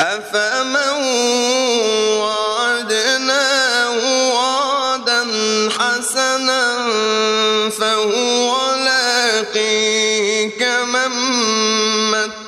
أفمن وعدناه وعدا حسنا فهو لاقيه كمن مت